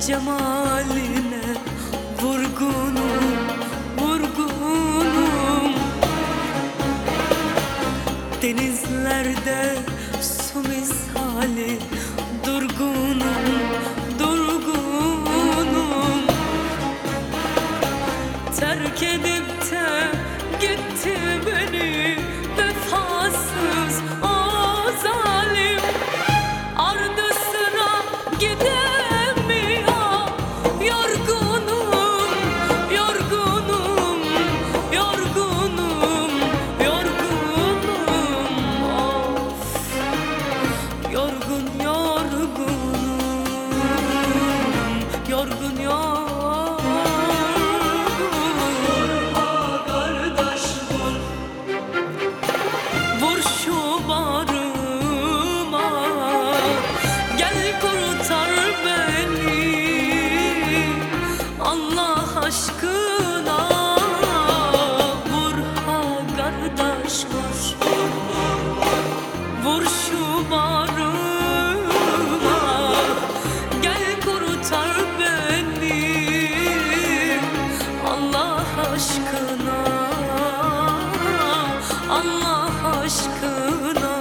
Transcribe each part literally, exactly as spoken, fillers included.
cemaline vurgunum, vurgunum. Denizlerde su misali durgunum, durgunum. Terk edip de gitti beni vefasız o zalim. Ardı sıra gidemiyor, yorgunum, yorgunum, yorgunum, yorgunum. Of, yorgun, yorgunum, yorgun, yorgun. Allah aşkına vur ha kardeş vur. Vur şu barıma, gel kurtar beni. Allah aşkına, Allah aşkına.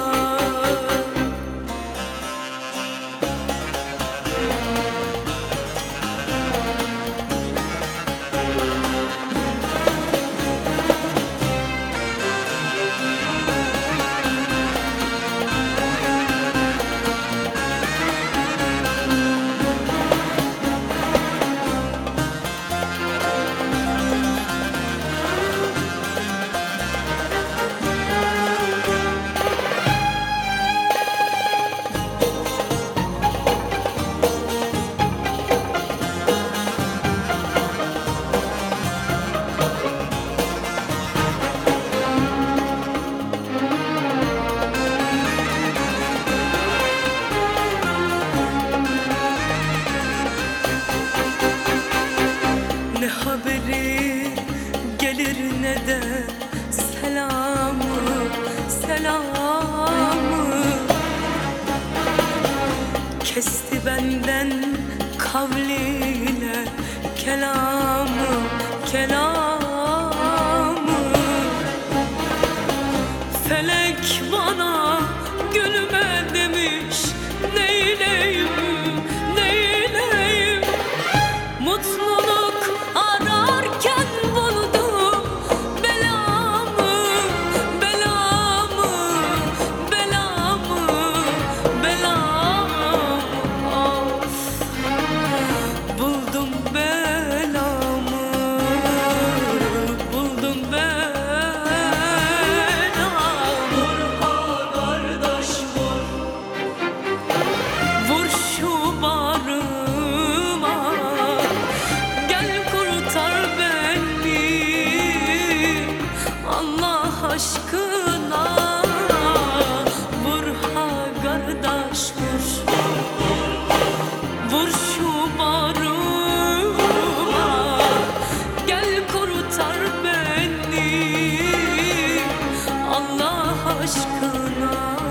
Ne haberi gelir ne de selamı, selamı. Kesti benden kavliyle kelamı, kelamı. Felek bana gülme demiş, neyleyim, neyleyim. Mutluluk ararken buldum belamı, belamı, belamı, belamı. Of, buldum belamı, buldum belamı. Vur ha kardeş vur, vur şu barıma, Allah aşkına vur ha kardeş vur. Vur şu barıma, gel kurtar beni. Allah aşkına.